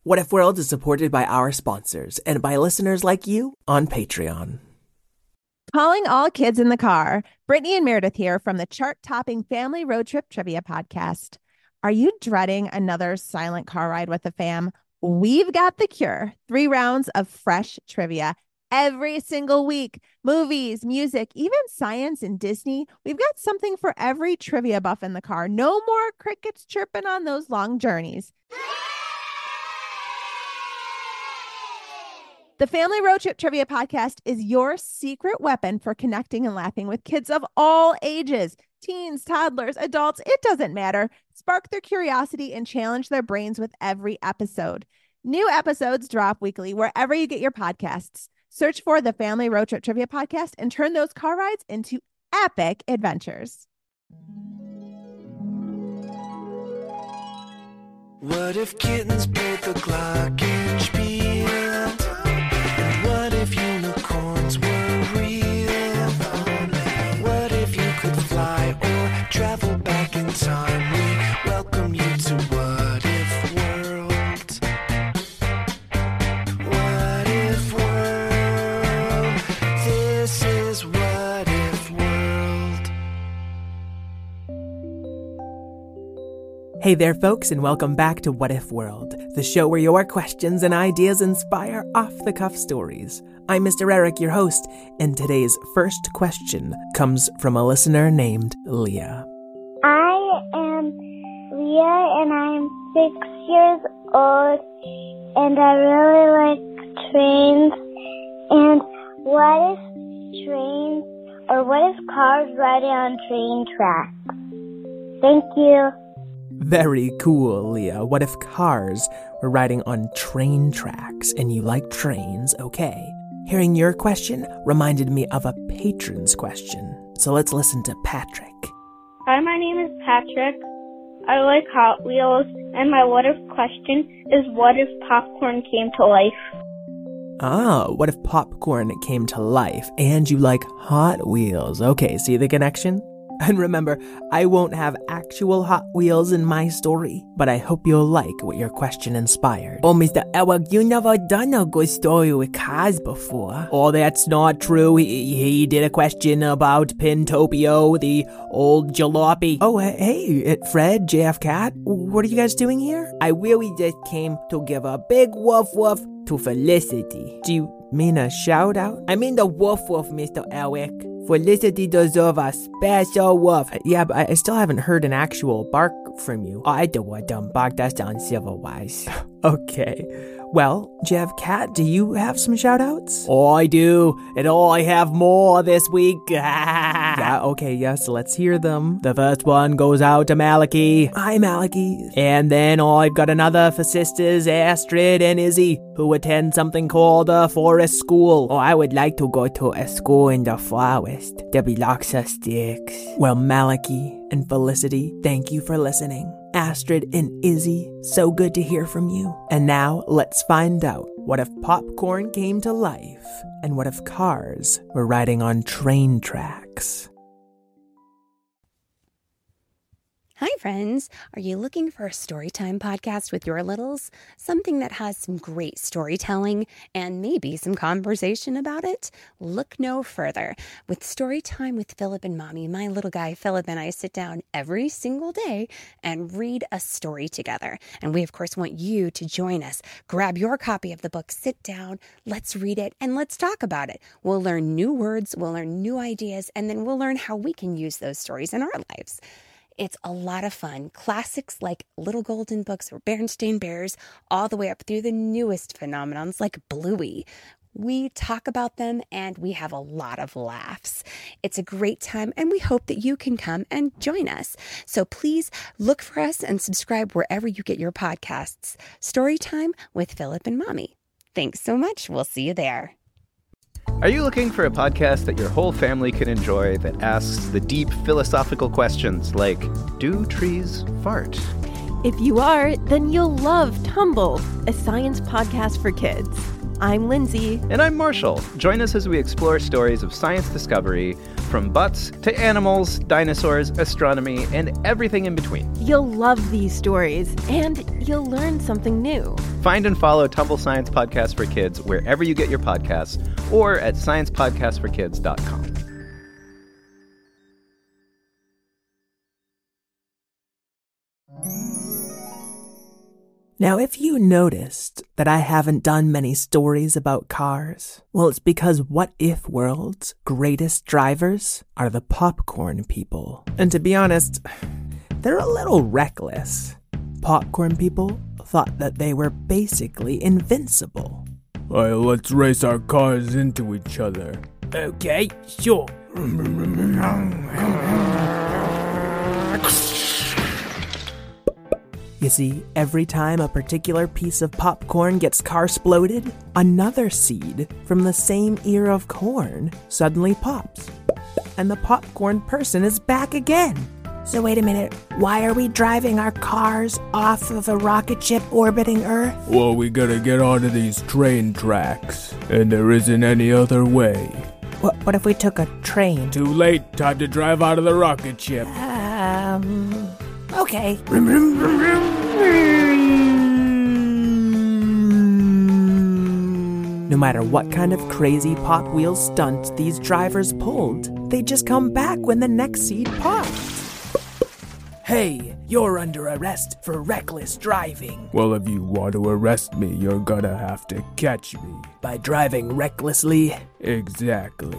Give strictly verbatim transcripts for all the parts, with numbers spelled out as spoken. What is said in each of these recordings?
What If World is supported by our sponsors and by listeners like you on Patreon. Calling all kids in the car. Brittany and Meredith here from the chart-topping Family Road Trip Trivia Podcast. Are you dreading another silent car ride with the fam? We've got the cure. Three rounds of fresh trivia every single week. Movies, music, even science and Disney. We've got something for every trivia buff in the car. No more crickets chirping on those long journeys. The Family Road Trip Trivia Podcast is your secret weapon for connecting and laughing with kids of all ages. Teens, toddlers, adults, it doesn't matter. Spark their curiosity and challenge their brains with every episode. New episodes drop weekly wherever you get your podcasts. Search for the Family Road Trip Trivia Podcast and turn those car rides into epic adventures. What if kittens played the glockenspiel? And what if unicorns were real? What if you could fly or travel back in time? We welcome you to What If World. What If World? This is What If World. Hey there, folks, and welcome back to What If World, the show where your questions and ideas inspire off-the-cuff stories. I'm Mister Eric, your host, and today's first question comes from a listener named Leah. I am Leah, and I'm six years old, and I really like trains. And what if trains, or what if cars riding on train tracks? Thank you. Very cool, Leah. What if cars were riding on train tracks and you like trains? Okay. Hearing your question reminded me of a patron's question. So let's listen to Patrick. Hi, my name is Patrick. I like Hot Wheels, and my what if question is what if popcorn came to life? Ah, what if popcorn came to life and you like Hot Wheels? Okay, see the connection? And remember, I won't have actual Hot Wheels in my story, but I hope you'll like what your question inspired. Oh, Mister Eric, you never done a good story with cars before. Oh, that's not true. He, he did a question about Pintopio, the old jalopy. Oh, hey, Fred, J F Cat, what are you guys doing here? I really just came to give a big woof woof to Felicity. Do you mean a shout out? I mean the woof woof, Mister Eric. Felicity deserves a special woof. Yeah, but I still haven't heard an actual bark from you. Oh, I do a dumb bark. That's uncivil-wise. Okay. Well, Jeff Cat, do you have some shout-outs? Oh, I do. And oh, I have more this week. Yeah, okay, yes, let's hear them. The first one goes out to Malachi. Hi, Malachi. And then oh, I've got another for sisters Astrid and Izzy, who attend something called a forest school. Oh, I would like to go to a school in the forest. There'll be lots of sticks. Well, Malachi and Felicity, thank you for listening. Astrid and Izzy, so good to hear from you. And now, let's find out, what if popcorn came to life? And what if cars were riding on train tracks? Hi, friends. Are you looking for a storytime podcast with your littles? Something that has some great storytelling and maybe some conversation about it? Look no further. With Storytime with Philip and Mommy, my little guy Philip and I sit down every single day and read a story together. And we, of course, want you to join us. Grab your copy of the book, sit down, let's read it, and let's talk about it. We'll learn new words, we'll learn new ideas, and then we'll learn how we can use those stories in our lives. It's a lot of fun. Classics like Little Golden Books or Berenstain Bears, all the way up through the newest phenomenons like Bluey. We talk about them and we have a lot of laughs. It's a great time and we hope that you can come and join us. So please look for us and subscribe wherever you get your podcasts. Storytime with Philip and Mommy. Thanks so much. We'll see you there. Are you looking for a podcast that your whole family can enjoy that asks the deep philosophical questions like, do trees fart? If you are, then you'll love Tumble, a science podcast for kids. I'm Lindsay. And I'm Marshall. Join us as we explore stories of science discovery, from butts to animals, dinosaurs, astronomy, and everything in between. You'll love these stories, and you'll learn something new. Find and follow Tumble Science Podcast for Kids wherever you get your podcasts, or at science podcast for kids dot com. Now, if you noticed that I haven't done many stories about cars, well, it's because What If World's greatest drivers are the popcorn people. And to be honest, they're a little reckless. Popcorn people thought that they were basically invincible. Alright, let's race our cars into each other. Okay, sure. You see, every time a particular piece of popcorn gets car-sploded, another seed from the same ear of corn suddenly pops. And the popcorn person is back again. So wait a minute, why are we driving our cars off of a rocket ship orbiting Earth? Well, we gotta get onto these train tracks, and there isn't any other way. What, what if we took a train? Too late, time to drive out of the rocket ship. Um, okay. No matter what kind of crazy Pop Wheel stunt these drivers pulled, they just come back when the next seed pops. Hey, you're under arrest for reckless driving. Well, if you want to arrest me, you're gonna have to catch me. By driving recklessly? Exactly.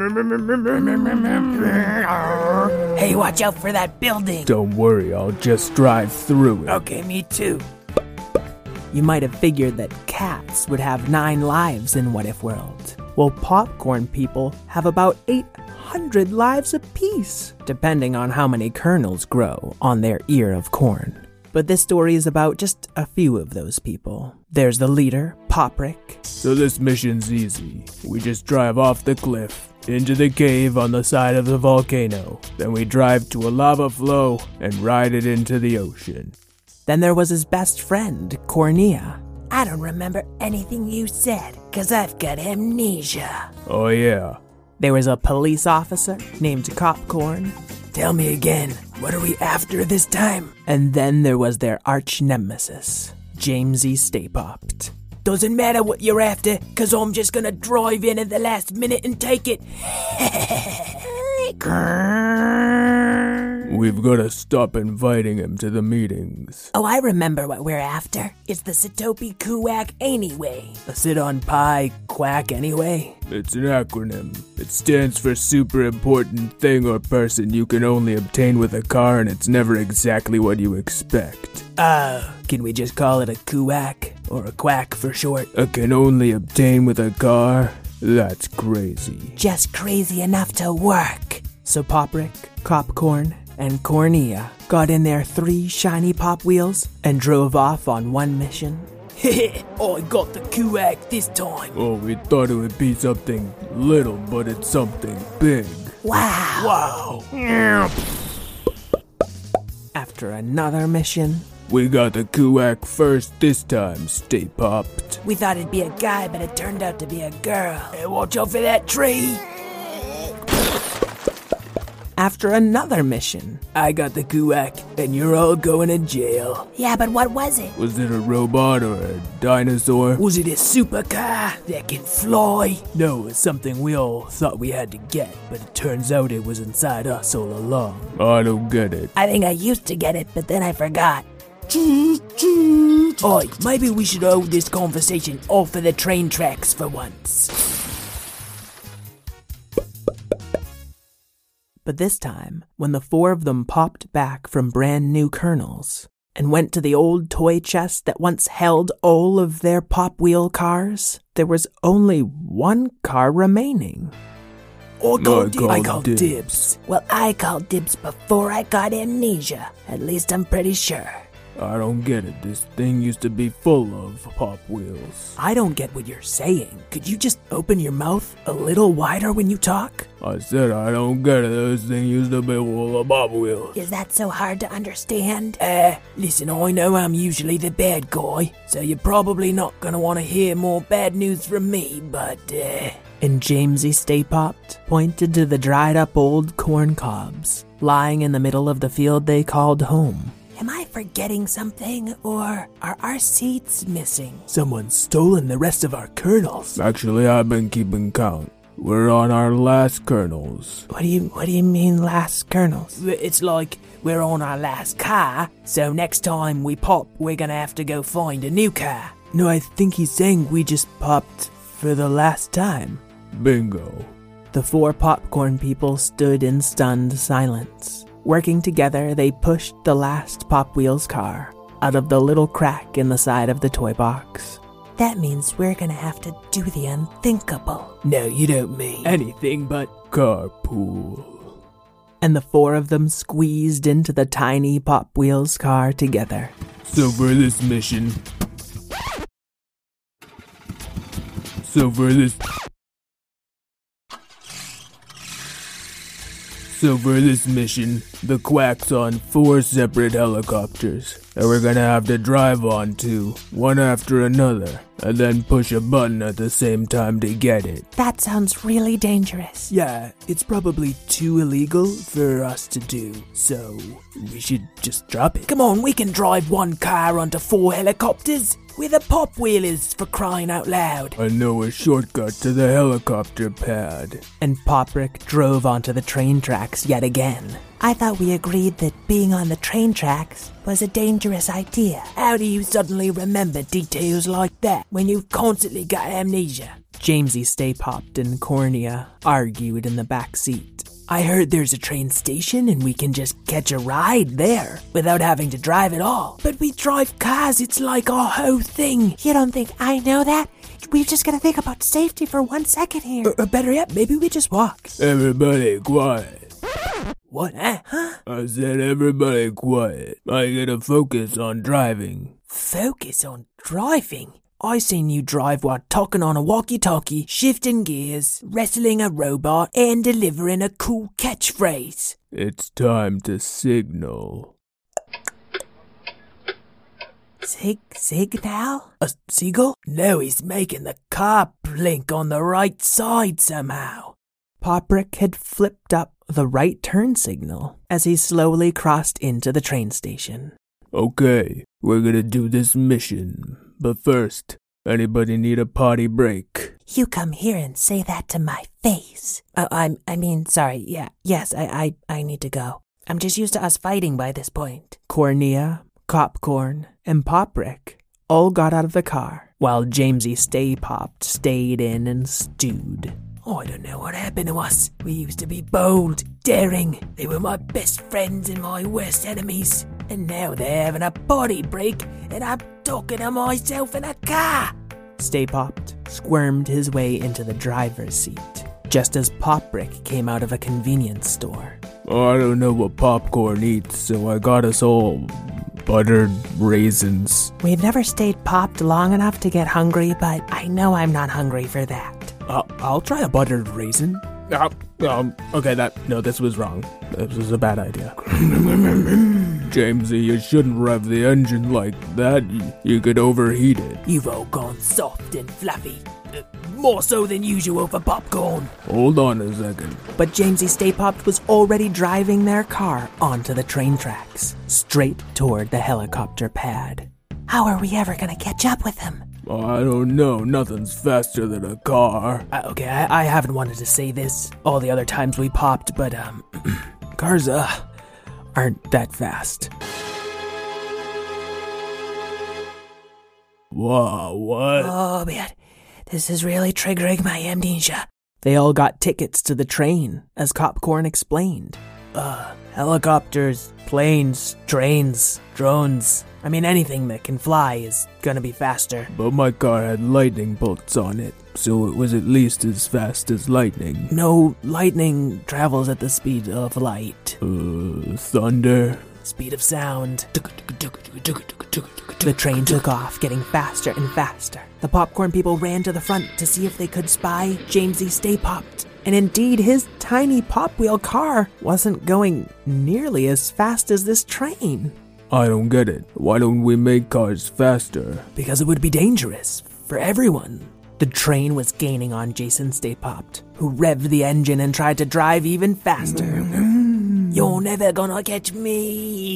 Hey, watch out for that building. Don't worry, I'll just drive through it. Okay, me too. You might have figured that cats would have nine lives in What If World. Well, popcorn people have about eight hundred lives apiece, depending on how many kernels grow on their ear of corn. But this story is about just a few of those people. There's the leader, Poprick. So this mission's easy. We just drive off the cliff, into the cave on the side of the volcano. Then we drive to a lava flow and ride it into the ocean. Then there was his best friend, Cornea. I don't remember anything you said, 'cause I've got amnesia. Oh yeah. There was a police officer named Copcorn. Tell me again, what are we after this time? And then there was their arch nemesis, Jamesy Stay Popped. Doesn't matter what you're after, 'cause I'm just gonna drive in at the last minute and take it. We've gotta stop inviting him to the meetings. Oh, I remember what we're after. It's the Satopi Kuwak anyway. The sit-on pie quack anyway? It's an acronym. It stands for super important thing or person you can only obtain with a car, and it's never exactly what you expect. Uh, can we just call it a kuwak? Or a quack for short? I can only obtain with a car? That's crazy. Just crazy enough to work. So Poprick, Copcorn, and Cornea got in their three shiny pop wheels and drove off on one mission. I got the kuwak this time. Oh, we thought it would be something little, but it's something big. Wow. Wow. After another mission, we got the kuwak first this time, Stay Popped. We thought it'd be a guy, but it turned out to be a girl. Hey, watch out for that tree. After another mission, I got the kuwak, and you're all going to jail. Yeah, but what was it? Was it a robot or a dinosaur? Was it a supercar that can fly? No, it was something we all thought we had to get, but it turns out it was inside us all along. I don't get it. I think I used to get it, but then I forgot. Oi, maybe we should hold this conversation off of the train tracks for once. But this time, when the four of them popped back from brand new kernels and went to the old toy chest that once held all of their Pop Wheel cars, there was only one car remaining. I called, dibs. I I called dibs. dibs. Well, I called dibs before I got amnesia. At least I'm pretty sure. I don't get it. This thing used to be full of Pop Wheels. I don't get what you're saying. Could you just open your mouth a little wider when you talk? I said I don't get it. This thing used to be full of Pop Wheels. Is that so hard to understand? Uh, listen, I know I'm usually the bad guy, so you're probably not gonna want to hear more bad news from me, but, uh... And Jamesy Stay Popped pointed to the dried up old corn cobs lying in the middle of the field they called home. Am I forgetting something, or are our seeds missing? Someone's stolen the rest of our kernels. Actually, I've been keeping count. We're on our last kernels. What do you What do you mean, last kernels? It's like we're on our last car, so next time we pop, we're gonna have to go find a new car. No, I think he's saying we just popped for the last time. Bingo. The four popcorn people stood in stunned silence. Working together, they pushed the last Pop Wheels car out of the little crack in the side of the toy box. That means we're gonna have to do the unthinkable. No, you don't mean anything but carpool. And the four of them squeezed into the tiny Pop Wheels car together. So for this mission... So for this... So for this mission, the Quack's on four separate helicopters that we're gonna have to drive on to, one after another, and then push a button at the same time to get it. That sounds really dangerous. Yeah, it's probably too illegal for us to do, so we should just drop it. Come on, we can drive one car onto four helicopters. We're the Pop Wheelers, for crying out loud. I know a shortcut to the helicopter pad. And Poprick drove onto the train tracks yet again. I thought we agreed that being on the train tracks was a dangerous idea. How do you suddenly remember details like that when you've constantly got amnesia? Jamesy Stay Popped and Cornea argued in the back seat. I heard there's a train station and we can just catch a ride there without having to drive at all. But we drive cars, it's like our whole thing. You don't think I know that? We've just gotta think about safety for one second here. Or, or better yet, maybe we just walk. Everybody quiet. What? Uh, huh? I said everybody quiet. I gotta focus on driving. Focus on driving? I seen you drive while talking on a walkie-talkie, shifting gears, wrestling a robot, and delivering a cool catchphrase. It's time to signal. Sig, signal? A seagull? No, he's making the car blink on the right side somehow. Poprick had flipped up the right turn signal as he slowly crossed into the train station. Okay, we're gonna do this mission. But first, anybody need a potty break? You come here and say that to my face. Uh, I'm, I mean, sorry, yeah, yes, I, I, I need to go. I'm just used to us fighting by this point. Cornea, Copcorn, and Poprick all got out of the car, while Jamesy Stay Popped stayed in and stewed. Oh, I don't know what happened to us. We used to be bold, daring. They were my best friends and my worst enemies. And now they're having a potty break, and I'm talking to myself in a car. Stay Popped squirmed his way into the driver's seat, just as Poprick came out of a convenience store. I don't know what popcorn eats, so I got us all buttered raisins. We've never stayed popped long enough to get hungry, but I know I'm not hungry for that. Uh, I'll try a buttered raisin. Uh, um, okay, that, no, this was wrong. This was a bad idea. Jamesy, you shouldn't rev the engine like that. You, you could overheat it. You've all gone soft and fluffy. Uh, more so than usual for popcorn. Hold on a second. But Jamesy Stay Popped was already driving their car onto the train tracks, straight toward the helicopter pad. How are we ever gonna catch up with them? I don't know. Nothing's faster than a car. Uh, okay, I, I haven't wanted to say this all the other times we popped, but, um, cars, uh, aren't that fast. Wow, what? Oh, man. This is really triggering my amnesia. They all got tickets to the train, as Copcorn explained. Uh, helicopters, planes, trains, drones. I mean, anything that can fly is gonna be faster. But my car had lightning bolts on it, so it was at least as fast as lightning. No, lightning travels at the speed of light. Uh, thunder? speed of sound. The train took off, getting faster and faster. The popcorn people ran to the front to see if they could spy Jamesy Stay Popped. And indeed, his tiny pop wheel car wasn't going nearly as fast as this train. I don't get it. Why don't we make cars faster? Because it would be dangerous for everyone. The train was gaining on Jason Stay Popped, who revved the engine and tried to drive even faster. You're never gonna catch me.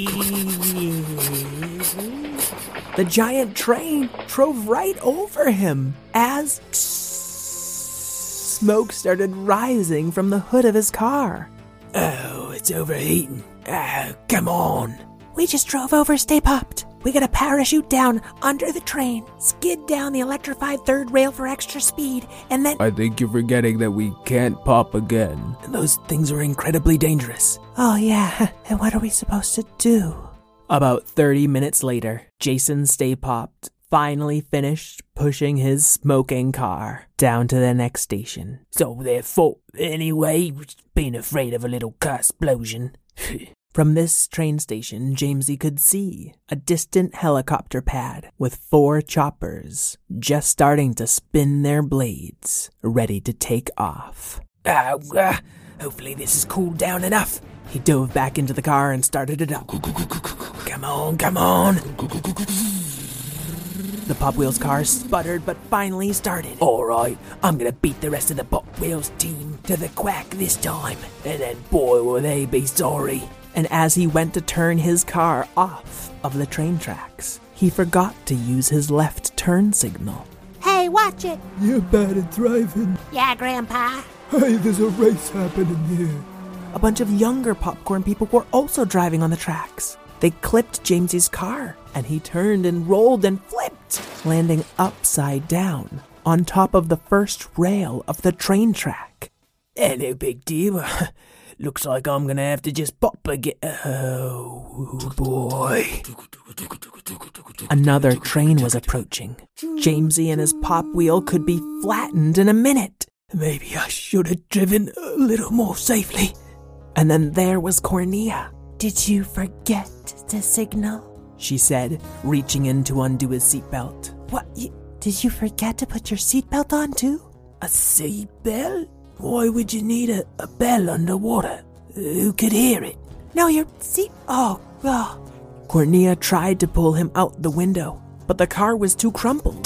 The giant train drove right over him as smoke started rising from the hood of his car. Oh, it's overheating. Oh, come on. We just drove over Stay Popped. We gotta parachute down under the train, skid down the electrified third rail for extra speed, and then... I think you're forgetting that we can't pop again. Those things are incredibly dangerous. Oh yeah, and what are we supposed to do? About thirty minutes later, Jason Stay Popped finally finished pushing his smoking car down to the next station. So their fault anyway, being afraid of a little car explosion. From this train station, Jamesy could see a distant helicopter pad with four choppers just starting to spin their blades, ready to take off. Uh, uh, hopefully this has cooled down enough. He dove back into the car and started it up. Come on, come on. The Pop Wheels car sputtered but finally started. Alright, I'm gonna beat the rest of the Pop Wheels team to the quack this time, and then boy will they be sorry. And as he went to turn his car off of the train tracks, he forgot to use his left turn signal. Hey, watch it! You're bad at driving. Yeah, Grandpa. Hey, there's a race happening here. A bunch of younger popcorn people were also driving on the tracks. They clipped Jamesy's car, and he turned and rolled and flipped, landing upside down on top of the first rail of the train track. Eh, no big deal. Looks like I'm gonna have to just pop again. Oh, boy. Another train was approaching. Jamesy and his pop wheel could be flattened in a minute. Maybe I should have driven a little more safely. And then there was Cornea. Did you forget to signal? She said, reaching in to undo his seatbelt. What? You, did you forget to put your seatbelt on too? A seatbelt? Why would you need a, a bell underwater? Who could hear it? No, your seat... Oh, oh. Cornea tried to pull him out the window, but the car was too crumpled.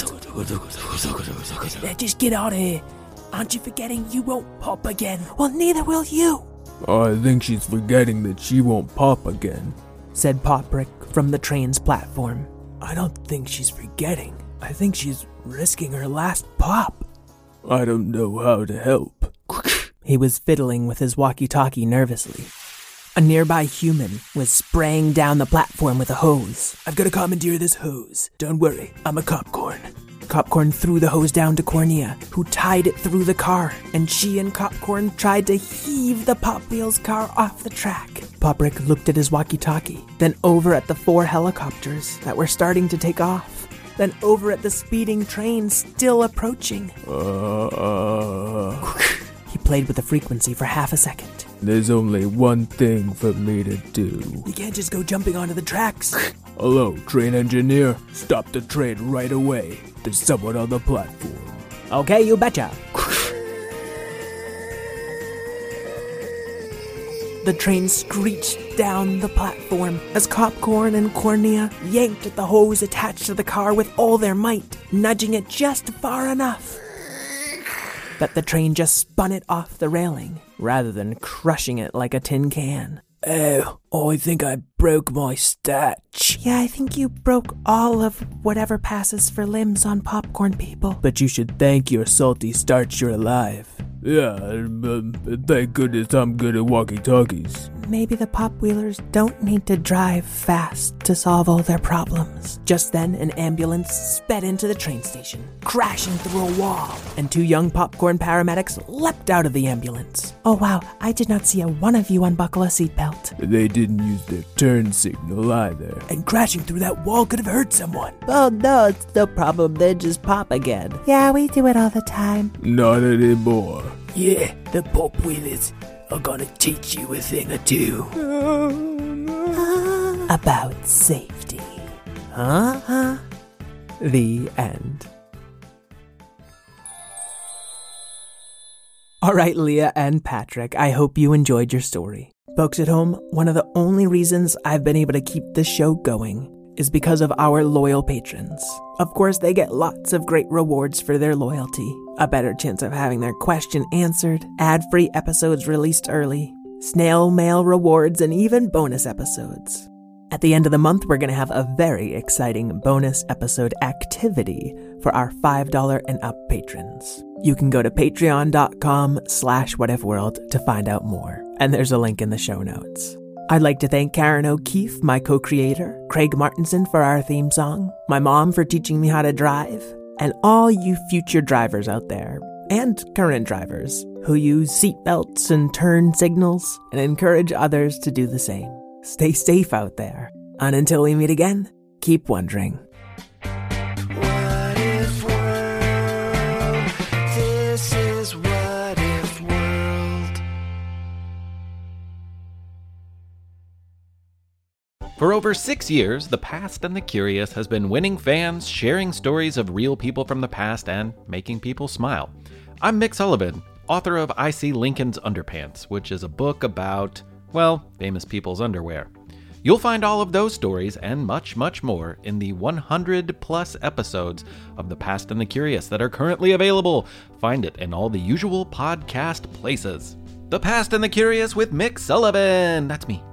Just get out of here. Aren't you forgetting you won't pop again? Well, neither will you. I think she's forgetting that she won't pop again, said Poprick from the train's platform. I don't think she's forgetting. I think she's risking her last pop. I don't know how to help. He was fiddling with his walkie-talkie nervously. A nearby human was spraying down the platform with a hose. I've got to commandeer this hose. Don't worry, I'm a Copcorn. Copcorn threw the hose down to Cornea, who tied it through the car, and she and Copcorn tried to heave the Pop Wheels car off the track. Poprick looked at his walkie-talkie, then over at the four helicopters that were starting to take off, then over at the speeding train still approaching. Uh, uh, he played with the frequency for half a second. There's only one thing for me to do. You can't just go jumping onto the tracks. Hello, train engineer. Stop the train right away. There's someone on the platform. Okay, you betcha. The train screeched down the platform as Copcorn and Cornea yanked at the hose attached to the car with all their might, nudging it just far enough that the train just spun it off the railing, rather than crushing it like a tin can. Oh, I think I broke my statch. Yeah, I think you broke all of whatever passes for limbs on popcorn people. But you should thank your salty starch you're alive. Yeah, um, thank goodness I'm good at walkie-talkies. Maybe the Pop Wheelers don't need to drive fast to solve all their problems. Just then, an ambulance sped into the train station, crashing through a wall, and two young popcorn paramedics leapt out of the ambulance. Oh wow, I did not see a one of you unbuckle a seatbelt. They didn't use their turn signal either. And crashing through that wall could have hurt someone. Oh no, it's no problem, they just pop again. Yeah, we do it all the time. Not anymore. Yeah, the Pop Wheelers are gonna teach you a thing or two. Oh, no. about safety. Huh? The end. All right, Leah and Patrick, I hope you enjoyed your story. Folks at home, one of the only reasons I've been able to keep this show going is because of our loyal patrons. Of course, they get lots of great rewards for their loyalty. A better chance of having their question answered, ad-free episodes released early, snail mail rewards, and even bonus episodes. At the end of the month, we're going to have a very exciting bonus episode activity for our five dollars and up patrons. You can go to patreon.com slash whatifworld to find out more, and there's a link in the show notes. I'd like to thank Karen O'Keefe, my co-creator, Craig Martinson for our theme song, my mom for teaching me how to drive, and all you future drivers out there, and current drivers, who use seatbelts and turn signals and encourage others to do the same. Stay safe out there. And until we meet again, keep wondering. What if world? This is What If World. For over six years, The Past and the Curious has been winning fans, sharing stories of real people from the past, and making people smile. I'm Mick Sullivan, author of I See Lincoln's Underpants, which is a book about, well, famous people's underwear. You'll find all of those stories and much, much more in the one hundred plus episodes of The Past and the Curious that are currently available. Find it in all the usual podcast places. The Past and the Curious with Mick Sullivan. That's me.